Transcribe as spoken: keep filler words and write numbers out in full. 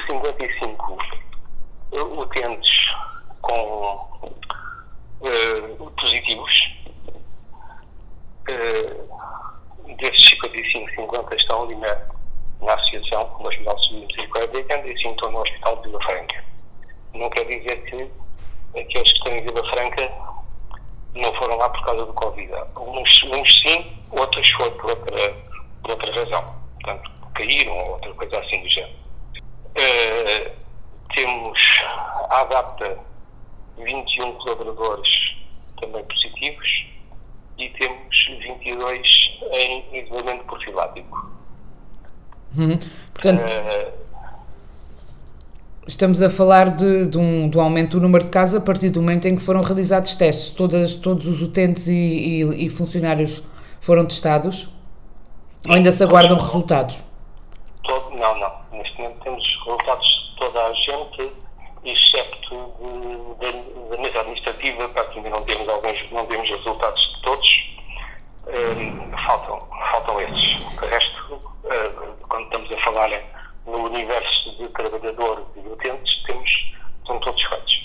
cinquenta e cinco utentes com uh, positivos. Uh, desses cinquenta e cinco, cinquenta estão ali na, na associação, no Hospital de Misericórdia, e oitenta e cinco estão no Hospital de Vila Franca. Não quer dizer que aqueles que estão em Vila Franca não foram lá por causa do Covid. Uns, uns sim, outros foram por outra, por outra razão. Portanto, caíram ou outra coisa assim do género. Uh, temos à data vinte e um colaboradores também positivos e temos vinte e dois em isolamento profilático. Hum, portanto, uh, estamos a falar de, de, um, de um aumento do número de casos a partir do momento em que foram realizados testes. Todas, todos os utentes e, e, e funcionários foram testados? Ou ainda se aguardam resultados? Todo, não, não. Neste momento temos resultados de toda a gente, excepto da mesa administrativa, para que ainda não temos alguns, não temos resultados de todos. Um, faltam, faltam esses. De resto, uh, quando estamos a falar no universo de trabalhadores e utentes, temos, são todos feitos.